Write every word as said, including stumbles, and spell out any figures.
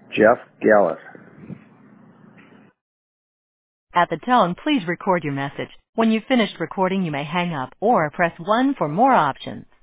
Jeff Gallus. At the tone, please record your message. When you've finished recording, you may hang up or press one for more options.